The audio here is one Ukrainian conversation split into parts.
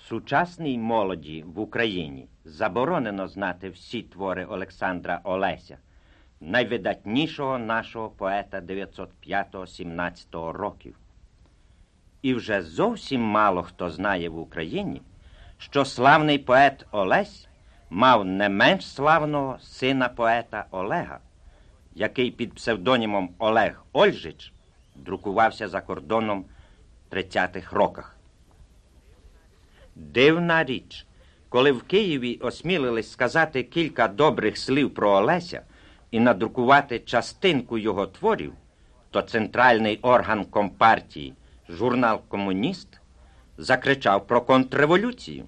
Сучасній молоді в Україні заборонено знати всі твори Олександра Олеся, найвидатнішого нашого поета 905-17 років. І вже зовсім мало хто знає в Україні, що славний поет Олесь мав не менш славного сина поета Олега, який під псевдонімом Олег Ольжич друкувався за кордоном в 30-х роках. Дивна річ, коли в Києві осмілились сказати кілька добрих слів про Олеся і надрукувати частинку його творів, то центральний орган Компартії, журнал «Комуніст», закричав про контрреволюцію.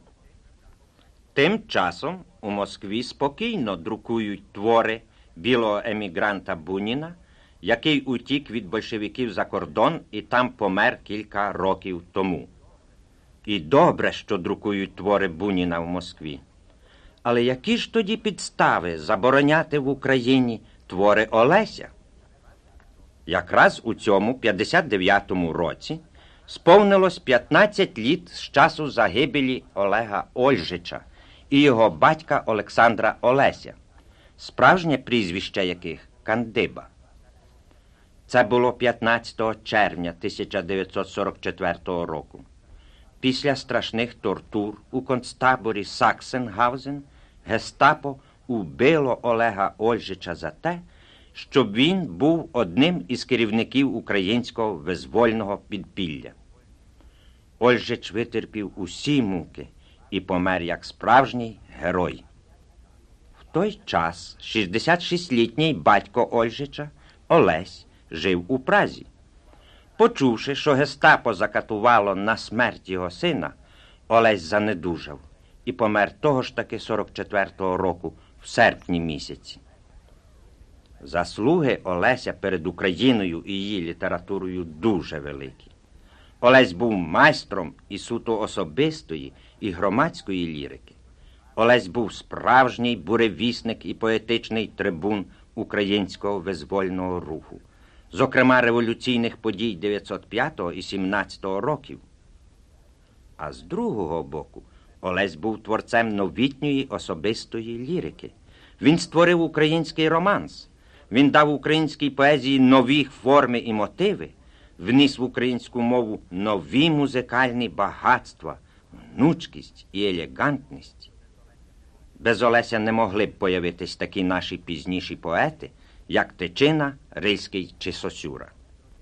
Тим часом у Москві спокійно друкують твори білого емігранта Буніна, який утік від большевиків за кордон і там помер кілька років тому. І добре, що друкують твори Буніна в Москві. Але які ж тоді підстави забороняти в Україні твори Олеся? Якраз у цьому 59-му році сповнилось 15 літ з часу загибелі Олега Ольжича і його батька Олександра Олеся, справжнє прізвище яких – Кандиба. Це було 15 червня 1944 року. Після страшних тортур у концтаборі Саксенгаузен гестапо убило Олега Ольжича за те, що він був одним із керівників українського визвольного підпілля. Ольжич витерпів усі муки і помер як справжній герой. В той час 66-літній батько Ольжича, Олесь, жив у Празі. Почувши, що гестапо закатувало на смерть його сина, Олесь занедужав і помер того ж таки 44-го року в серпні місяці. Заслуги Олеся перед Україною і її літературою дуже великі. Олесь був майстром і суто особистої, і громадської лірики. Олесь був справжній буревісник і поетичний трибун українського визвольного руху, зокрема революційних подій 905 і 17 років. А з другого боку, Олесь був творцем новітньої особистої лірики. Він створив український романс. Він дав українській поезії нові форми і мотиви, вніс в українську мову нові музикальні багатства, гнучкість і елегантність. Без Олеся не могли б появитись такі наші пізніші поети, як Тичина, Рильський чи Сосюра.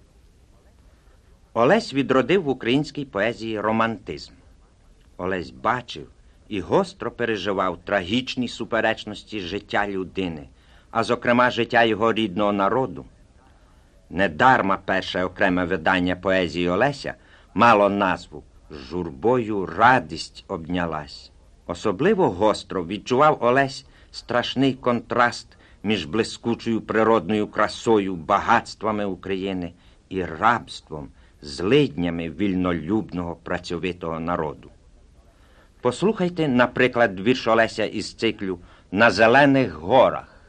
Олесь відродив в українській поезії романтизм. Олесь бачив і гостро переживав трагічні суперечності життя людини, а зокрема життя його рідного народу. Недарма перше окреме видання поезії Олеся мало назву «Журбою радість обнялась». Особливо гостро відчував Олесь страшний контраст між блискучою природною красою, багатствами України і рабством, злиднями вільнолюбного працьовитого народу. Послухайте, наприклад, вірш Олеся із циклю «На зелених горах».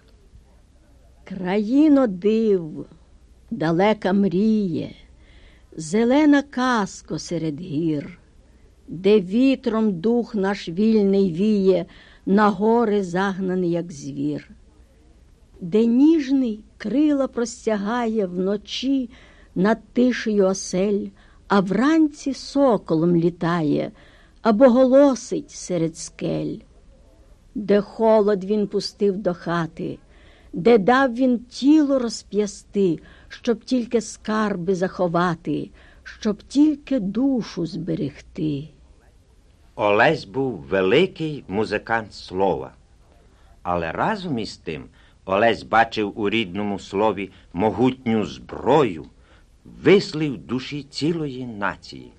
Країно див, далека мріє, зелена казко серед гір, де вітром дух наш вільний віє, на гори загнаний, як звір, де ніжний крила простягає вночі над тишею осель, а вранці соколом літає або голосить серед скель, де холод він пустив до хати, де дав він тіло розп'ясти, щоб тільки скарби заховати, щоб тільки душу зберегти. Олесь був великий музикант слова. Але разом із тим Олесь бачив у рідному слові могутню зброю, вислів душі цілої нації.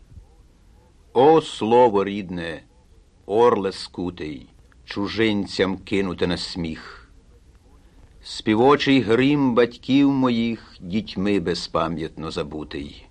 О, слово рідне, орле скутий, чужинцям кинуте на сміх! Співочий грім батьків моїх дітьми безпам'ятно забутий.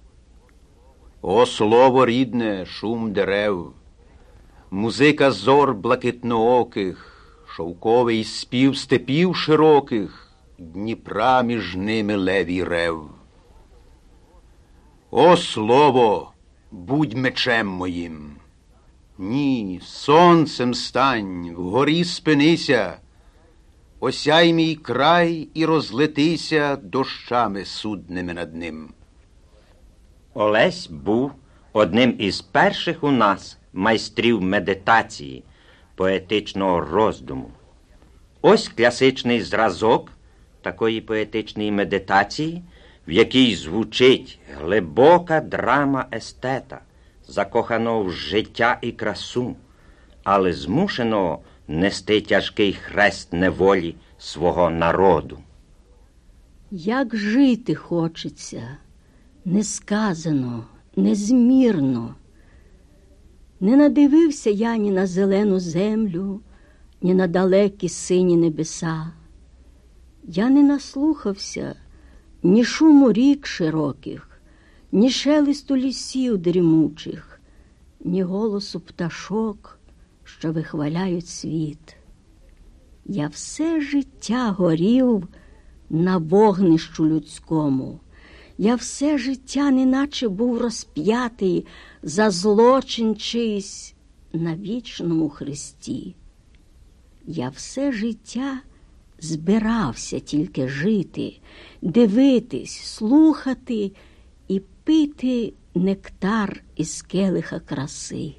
О, слово рідне, шум дерев, музика зор блакитнооких, шовковий спів степів широких, Дніпра між ними левій рев. О, слово, будь мечем моїм, Ні, сонцем стань, вгорі спинися, осяй мій край і розлетися дощами судними над ним. Олесь був одним із перших у нас майстрів медитації, поетичного роздуму. Ось класичний зразок такої поетичної медитації, в якій звучить глибока драма естета, закоханого в життя і красу, але змушеного нести тяжкий хрест неволі свого народу. Як жити хочеться, несказано, незмірно. Не надивився я ні на зелену землю, ні на далекі сині небеса. Я не наслухався ні шуму рік широких, ні шелесту лісів дрімучих, ні голосу пташок, що вихваляють світ. Я все життя горів на вогнищу людському. Я все життя неначе був розп'ятий за злочин чийсь на вічному хресті. Я все життя збирався тільки жити, дивитись, слухати і пити нектар із келиха краси.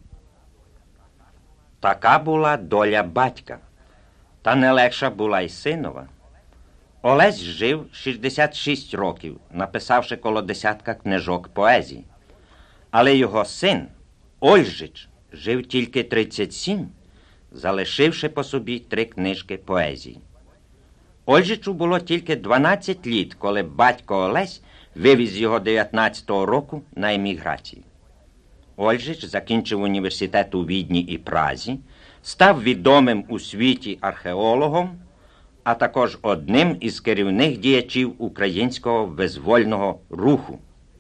Така була доля батька, та не легша була й синова. Олесь жив 66 років, написавши коло десятка книжок поезії. Але його син, Ольжич, жив тільки 37, залишивши по собі 3 книжки поезії. Ольжичу було тільки 12 літ, коли батько Олесь вивіз його 19-го року на еміграцію. Ольжич закінчив університет у Відні і Празі, став відомим у світі археологом, а також одним із керівних діячів українського визвольного руху.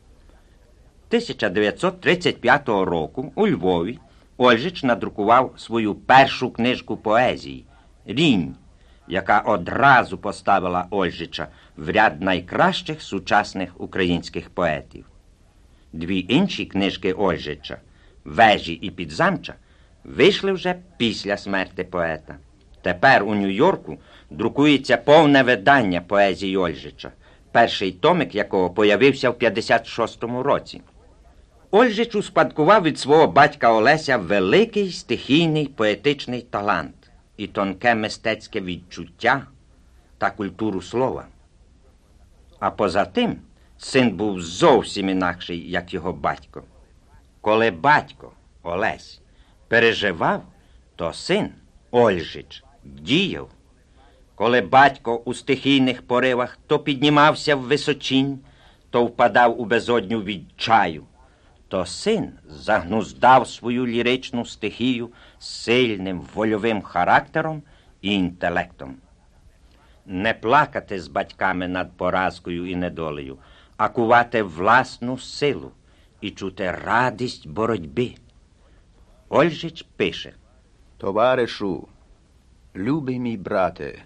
1935 року у Львові Ольжич надрукував свою першу книжку поезії «Рінь», яка одразу поставила Ольжича в ряд найкращих сучасних українських поетів. 2 інші книжки Ольжича «Вежі» і «Підзамча» вийшли вже після смерти поета. Тепер у Нью-Йорку друкується повне видання поезії Ольжича, перший томик якого появився в 56-му році. Ольжич успадкував від свого батька Олеся великий стихійний поетичний талант і тонке мистецьке відчуття та культуру слова. А поза тим, син був зовсім інакший, як його батько. Коли батько, Олесь, переживав, то син, Ольжич, діяв. Коли батько у стихійних поривах то піднімався в височінь, то впадав у безодню відчаю, то син загнуздав свою ліричну стихію сильним вольовим характером і інтелектом. Не плакати з батьками над поразкою і недолею, а кувати власну силу і чути радість боротьби. Ольжич пише: Товаришу, любий мій брате,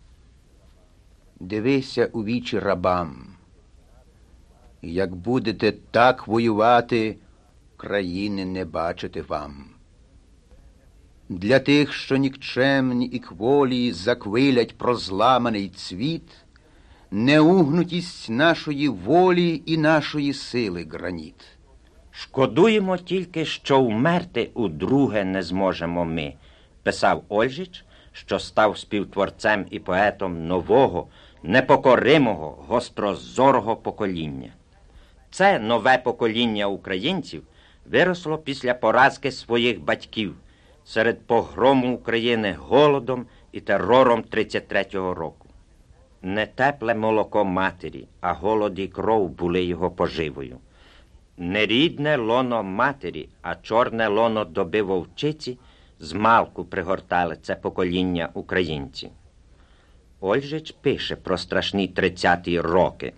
дивися у вічі рабам. Як будете так воювати, країни не бачити вам. Для тих, що нікчемні і кволі заквилять про зламаний цвіт, неугнутість нашої волі і нашої сили граніт. «Шкодуємо тільки, що вмерти удруге не зможемо ми», писав Ольжич, що став співтворцем і поетом нового, непокоримого, гострозорого покоління. Це нове покоління українців виросло після поразки своїх батьків серед погрому України голодом і терором 33-го року. Не тепле молоко матері, а голод і кров були його поживою. Не рідне лоно матері, а чорне лоно доби вовчиці змалку пригортали це покоління українців. Ольжич пише про страшні 30-ті роки.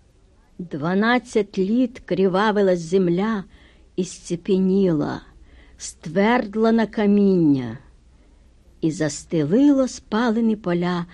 12 літ кривавилась земля і сцепеніла, ствердла на каміння, і застелило спалені поля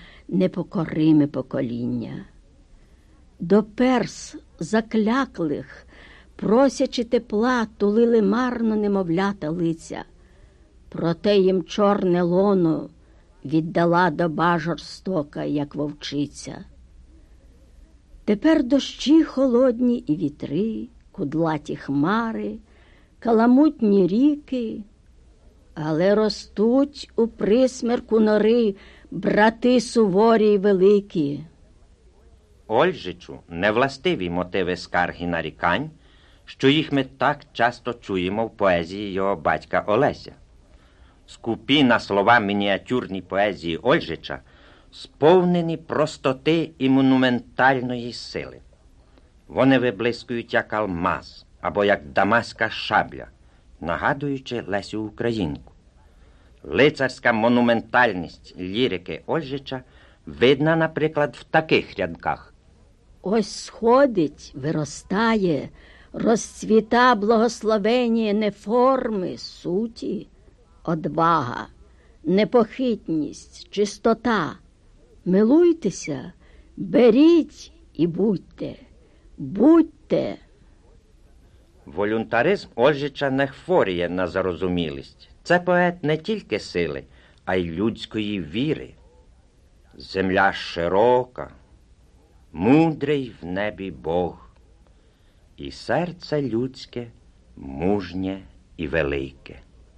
непокориме покоління. До перс закляклих просячи тепла, тулили марно немовлята лиця. Проте їм чорне лоно віддала доба жорстока, як вовчиця. Тепер дощі холодні і вітри, кудлаті хмари, каламутні ріки, але ростуть у присмерку нори брати суворі й великі. Ольжичу невластиві мотиви скарг і нарікань, що їх ми так часто чуємо в поезії його батька Олеся. Скупі на слова мініатюрні поезії Ольжича сповнені простоти і монументальної сили. Вони виблискують як алмаз або як дамаська шабля, нагадуючи Лесю Українку. Лицарська монументальність лірики Ольжича видна, наприклад, в таких рядках. Ось сходить, виростає, розцвіта благословення не форми, суті, одвага, непохитність, чистота. Милуйтеся, беріть і будьте, будьте. Волюнтаризм Ольжича не хворіє на зарозумілість. Це поет не тільки сили, а й людської віри. Земля широка, мудрий в небі Бог, і серце людське мужнє і велике.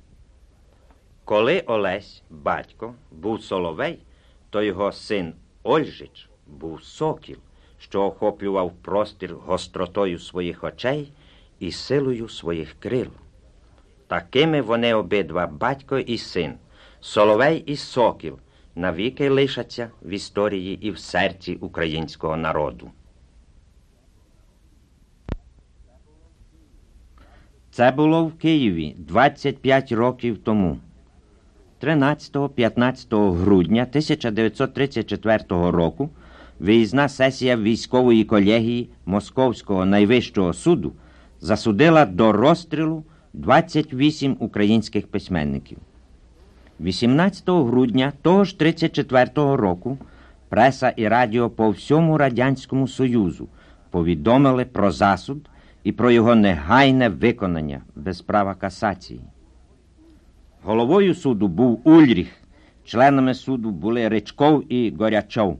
Коли Олесь, батько, був соловей, то його син Ольжич був сокіл, що охоплював простір гостротою своїх очей і силою своїх крил. Такими вони обидва, батько і син, соловей і сокіл, навіки лишаться в історії і в серці українського народу. Це було в Києві 25 років тому. 13-15 грудня 1934 року виїзна сесія військової колегії Московського найвищого суду засудила до розстрілу 28 українських письменників. 18 грудня того ж 1934 року преса і радіо по всьому Радянському Союзу повідомили про засуд і про його негайне виконання без права касації. Головою суду був Ульріх, членами суду були Ричков і Горячов.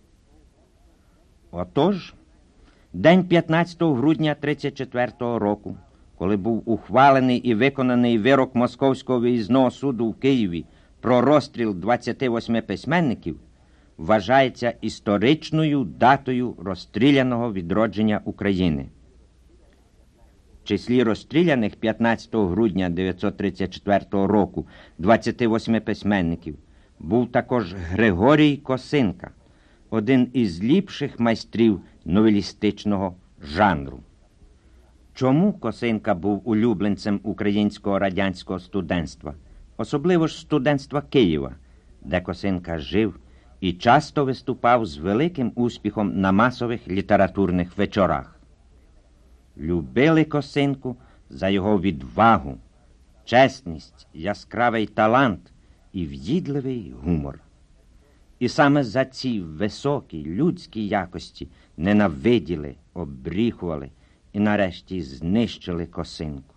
Отож, день 15 грудня 1934 року, коли був ухвалений і виконаний вирок Московського виїзного суду в Києві про розстріл 28 письменників, вважається історичною датою розстріляного відродження України. В числі розстріляних 15 грудня 1934 року 28 письменників був також Григорій Косинка, один із ліпших майстрів новелістичного жанру. Чому Косинка був улюбленцем українського радянського студентства, особливо ж студентства Києва, де Косинка жив і часто виступав з великим успіхом на масових літературних вечорах? Любили Косинку за його відвагу, чесність, яскравий талант і в'їдливий гумор. І саме за ці високі людські якості ненавиділи, оббріхували і нарешті знищили Косинку.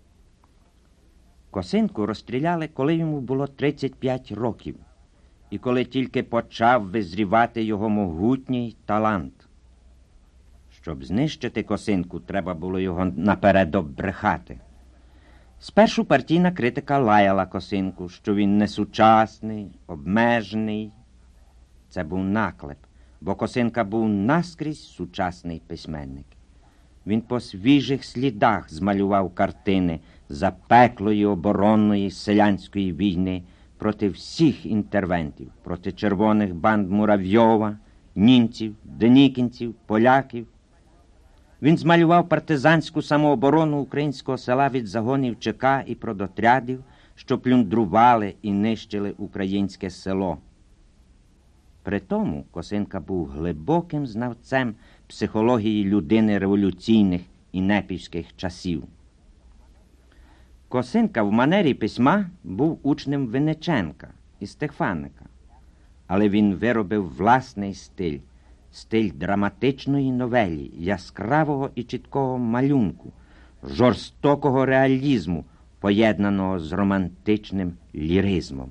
Косинку розстріляли, коли йому було 35 років, і коли тільки почав визрівати його могутній талант. Щоб знищити Косинку, треба було його наперед оббрехати. Спершу партійна критика лаяла Косинку, що він несучасний, обмежений. Це був наклеп, бо Косинка був наскрізь сучасний письменник. Він по свіжих слідах змалював картини запеклої оборонної селянської війни проти всіх інтервентів, проти червоних банд Муравйова, німців, денікінців, поляків. Він змалював партизанську самооборону українського села від загонів ЧК і продотрядів, що плюндрували і нищили українське село. При тому Косинка був глибоким знавцем психології людини революційних і непівських часів. Косинка в манері письма був учнем Винниченка і Стефаника, але він виробив власний стиль драматичної новелі, яскравого і чіткого малюнку, жорстокого реалізму, поєднаного з романтичним ліризмом.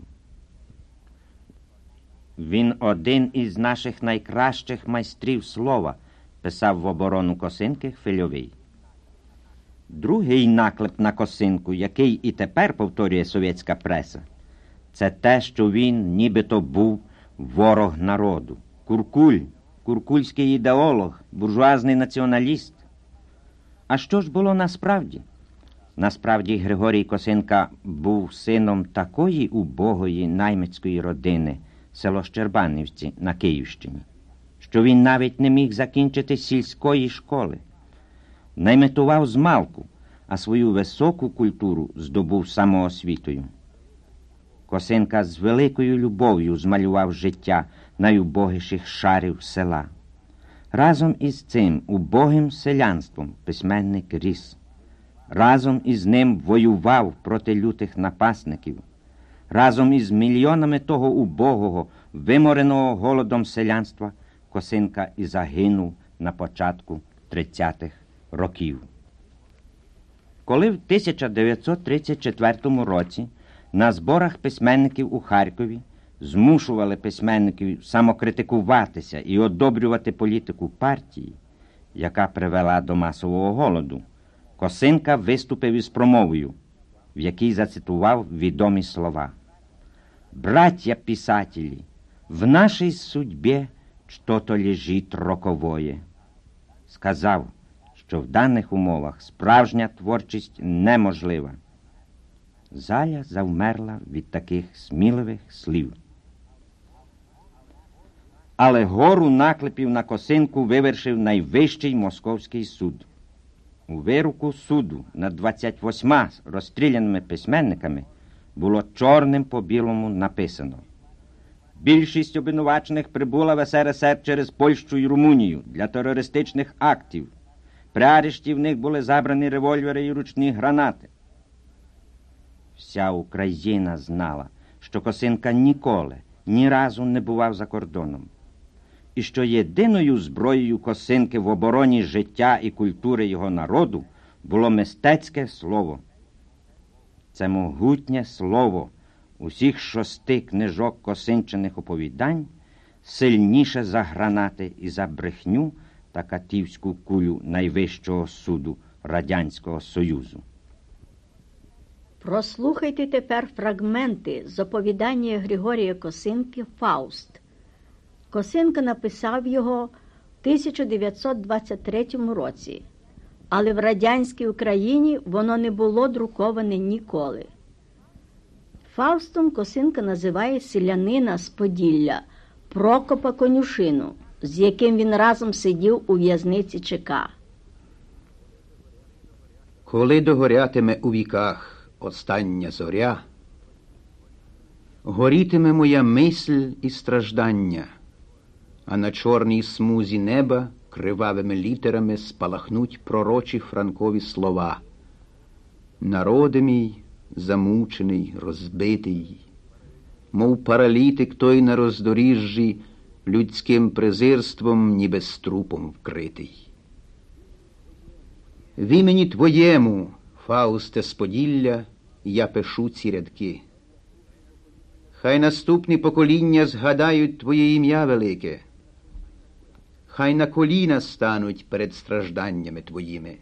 Він один із наших найкращих майстрів слова, писав в оборону Косинки Хвильовий. Другий наклеп на Косинку, який і тепер повторює совєтська преса, це те, що він нібито був ворог народу. Куркуль, куркульський ідеолог, буржуазний націоналіст. А що ж було насправді? Насправді Григорій Косинка був сином такої убогої наймицької родини, село Щербанівці на Київщині, що він навіть не міг закінчити сільської школи. Наймитував змалку, а свою високу культуру здобув самоосвітою. Косинка з великою любов'ю змалював життя найубогіших шарів села. Разом із цим убогим селянством письменник ріс. Разом із ним воював проти лютих напасників. Разом із мільйонами того убогого, вимореного голодом селянства Косинка і загинув на початку 30-х років. Коли в 1934 році на зборах письменників у Харкові змушували письменників самокритикуватися і одобрювати політику партії, яка привела до масового голоду, Косинка виступив із промовою, в якій зацитував відомі слова. «Братья писатели, в нашей судьбе что-то лежит роковое». Сказав, що в даних умовах справжня творчість неможлива. Заля завмерла від таких сміливих слів. Але гору наклепів на Косинку вивершив найвищий московський суд. У вироку суду над 28 розстріляними письменниками було чорним по білому написано: більшість обвинувачених прибула в СРСР через Польщу і Румунію для терористичних актів. При арешті в них були забрані револьвери і ручні гранати. Вся Україна знала, що Косинка ніколи, ні разу не бував за кордоном. І що єдиною зброєю Косинки в обороні життя і культури його народу було мистецьке слово. Це могутнє слово усіх 6 книжок Косинчиних оповідань сильніше за гранати і за брехню та катівську кулю найвищого суду Радянського Союзу. Прослухайте тепер фрагменти з оповідання Григорія Косинки «Фауст». Косинка написав його в 1923 році, але в радянській Україні воно не було друковане ніколи. Фаустом Косинка називає селянина з Поділля Прокопа Конюшину, з яким він разом сидів у в'язниці ЧК. Коли догорятиме у віках остання зоря, горітиме моя мисль і страждання, а на чорній смузі неба кривавими літерами спалахнуть пророчі Франкові слова. Народи мій, замучений, розбитий, мов паралітик той на роздоріжжі, людським презирством, ніби струпом вкритий. В імені твоєму, Фаусте з Поділля, я пишу ці рядки. Хай наступні покоління згадають твоє ім'я велике. Хай на коліна стануть перед стражданнями твоїми.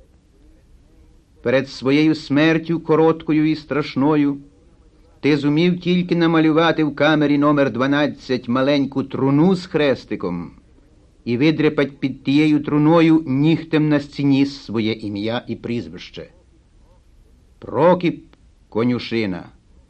Перед своєю смертю короткою і страшною ти зумів тільки намалювати в камері номер 12 маленьку труну з хрестиком і видряпать під тією труною нігтем на стіні своє ім'я і прізвище. Прокіп Конюшина.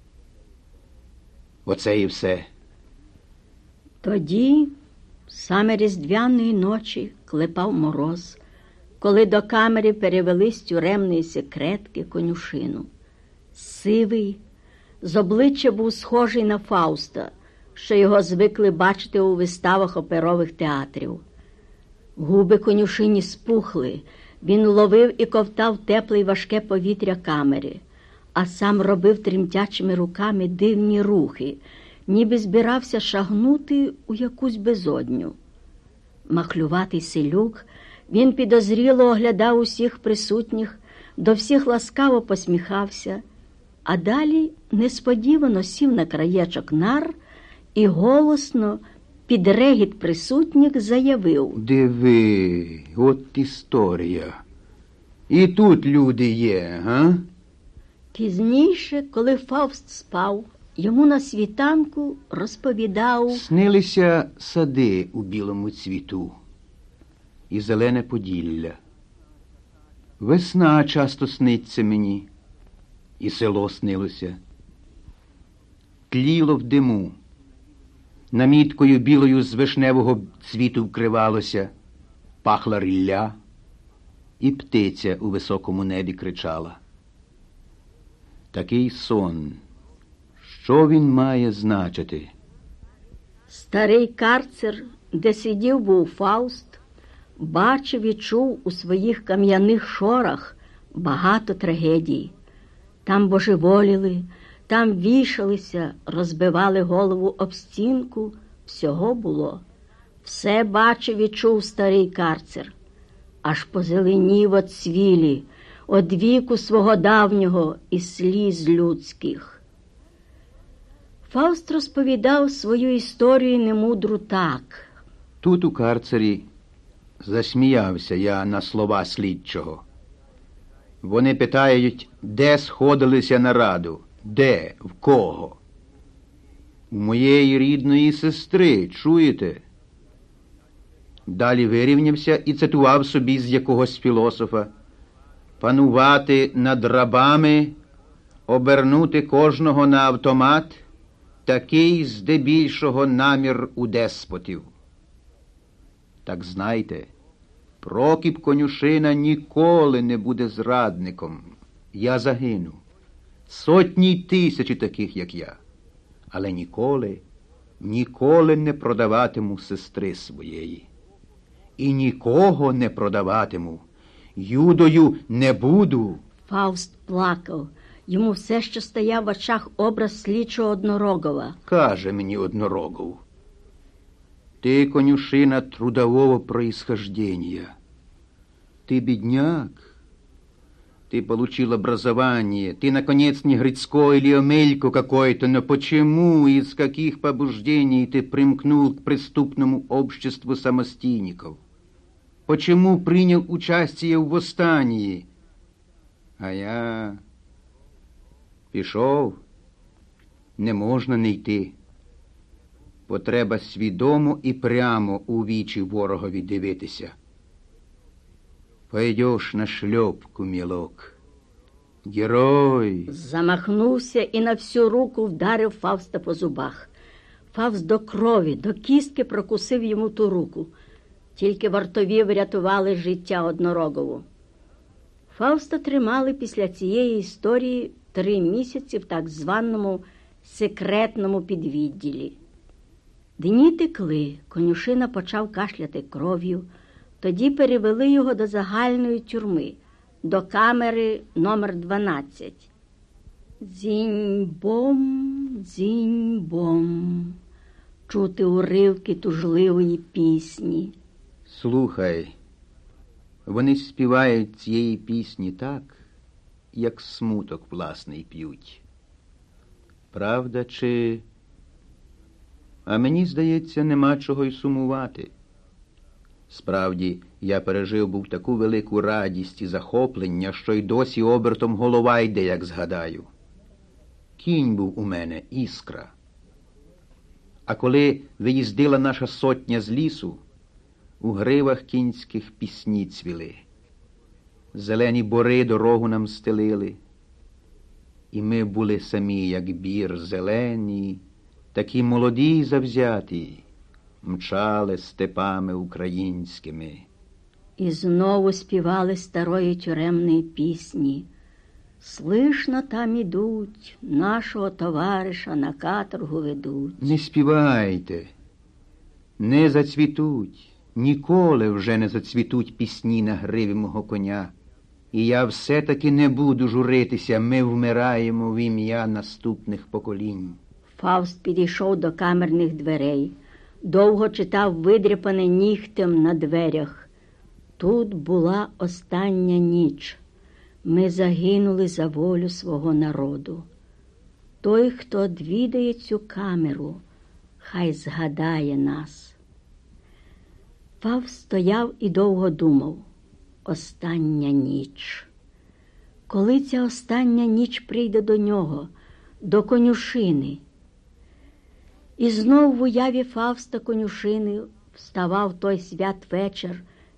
Оце і все. Тоді, саме різдвяної ночі, клепав мороз, коли до камери перевели з тюремної секретки Конюшину. Сивий, з обличчя був схожий на Фауста, що його звикли бачити у виставах оперових театрів. Губи Конюшині спухли, він ловив і ковтав тепле й важке повітря камери, а сам робив тремтячими руками дивні рухи, ніби збирався шагнути у якусь безодню. Махлюватий селюк, він підозріло оглядав усіх присутніх, до всіх ласкаво посміхався, а далі несподівано сів на краєчок нар і голосно, під регіт присутніх, заявив: «Диви, от історія. І тут люди є, га?» Пізніше, коли Фауст спав, йому на світанку розповідав: Снилися сади у білому цвіту і зелене Поділля. Весна часто сниться мені, і село снилося. Тліло в диму, наміткою білою з вишневого цвіту вкривалося, пахла рілля, і птиця у високому небі кричала. Такий сон, що він має значити? Старий карцер, де сидів був Фауст, бачив і чув у своїх кам'яних шорах багато трагедій. Там божеволіли, там вішалися, розбивали голову об стінку, всього було. Все бачив і чув старий карцер, аж позеленів од цвілі, од віку свого давнього і сліз людських. Фауст розповідав свою історію немудру так. Тут у карцері засміявся я на слова слідчого. Вони питають, де сходилися на раду, де, в кого. У моєї рідної сестри, чуєте? Далі вирівнявся і цитував собі з якогось філософа: панувати над рабами, обернути кожного на автомат, такий здебільшого намір у деспотів. Так знайте, Прокіп Конюшина ніколи не буде зрадником. Я загину. Сотні й тисячі таких, як я. Але ніколи не продаватиму сестри своєї. І нікого не продаватиму. Юдою не буду. Фауст плакав. Йому все ще стояв в очах образ слідчого Однорогова. Каже мені Однорогов: ты, Конюшина, трудового происхождения. Ты бедняк. Ты получил образование. Ты, наконец, не Грицко или Омелько какой-то, но почему, из каких побуждений ты примкнул к преступному обществу самостийников? Почему принял участие в восстании? А я пішов. Не можна не йти. Бо треба свідомо і прямо у вічі ворогові дивитися. Пойдеш на шльопку, мілок. Герой! Замахнувся і на всю руку вдарив Фауста по зубах. Фауст до крові, до кістки прокусив йому ту руку. Тільки вартові врятували життя Однорогову. Фауста тримали після цієї історії 3 місяці в так званому секретному підвідділі. Дні текли, Конюшина почав кашляти кров'ю, тоді перевели його до загальної тюрми, до камери номер 12. Дзінь-бом, дзінь-бом, чути уривки тужливої пісні. Слухай, вони співають цієї пісні так, як смуток власний п'ють. Правда чи... А мені, здається, нема чого й сумувати. Справді, я пережив був таку велику радість і захоплення, що й досі обертом голова йде, як згадаю. Кінь був у мене, Іскра. А коли виїздила наша сотня з лісу, у гривах кінських пісні цвіли. Зелені бори дорогу нам стелили. І ми були самі, як бір, зелені, такі молоді й завзяті, мчали степами українськими. І знову співали старої тюремної пісні. Слышно, там ідуть, нашого товариша на каторгу ведуть. Не співайте, не зацвітуть, ніколи вже не зацвітуть пісні на гриві мого коня. І я все-таки не буду журитися, ми вмираємо в ім'я наступних поколінь. Фауст підійшов до камерних дверей. Довго читав видряпане нігтем на дверях. Тут була остання ніч. Ми загинули за волю свого народу. Той, хто одвідає цю камеру, хай згадає нас. Фавст стояв і довго думав. Остання ніч. Коли ця остання ніч прийде до нього, до конюшини? І знов в уяві Фавста конюшини вставав той святвечір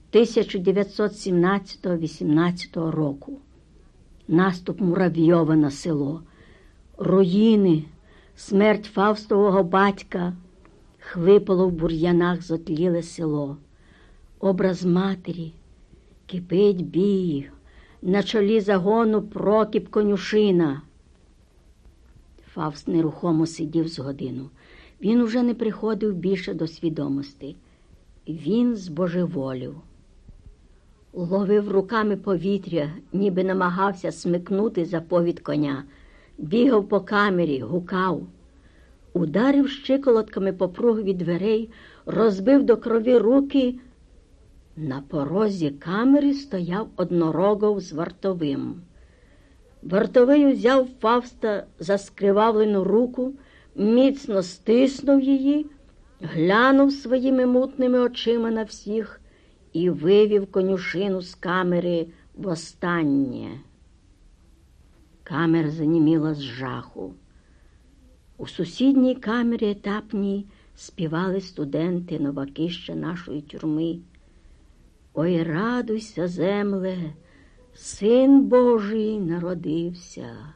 1917-18 року. Наступ Муравйова на село, руїни, смерть Фавстового батька, хлипало в бур'янах зотліле село. Образ матері, кипить бій, на чолі загону Прокіп конюшина. Фавст нерухомо сидів з годину. Він уже не приходив більше до свідомості. Він збожеволів. Ловив руками повітря, ніби намагався смикнути за повід коня. Бігав по камері, гукав. Ударив щиколотками по пругові дверей, розбив до крові руки. На порозі камери стояв однорогов з вартовим. Вартовий узяв Фавста за скривавлену руку, міцно стиснув її, глянув своїми мутними очима на всіх і вивів конюшину з камери востаннє. Камера заніміла з жаху. У сусідній камері етапній співали студенти-новаки ще нашої тюрми. Ой, радуйся, земле, Син Божий народився.